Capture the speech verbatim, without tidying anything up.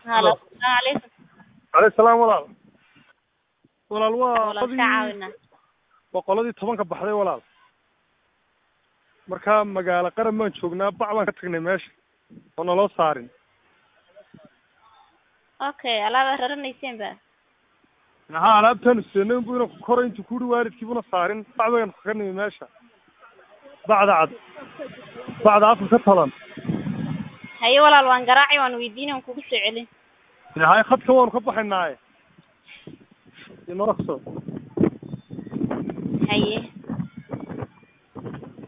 هلا السلام عليكم. عليه السلام walaal walaal waa walaal ka caawina boqoladii toban ka baxday walaal marka magaalo qaran ma joognaa bac baan ka tagnay meesha oo naloo saarin okay alaaba raranayseen ba ha alaabtan seenay buu inuu koro intuu ku waalidkii buna saarin bac baan ka tagnay meesha bacda cad bacda afka ka talan haye walaal waan garaaci waan weydiinay aan kugu soo celin yahay khadka waan ka baxaynaa inoo raqso haye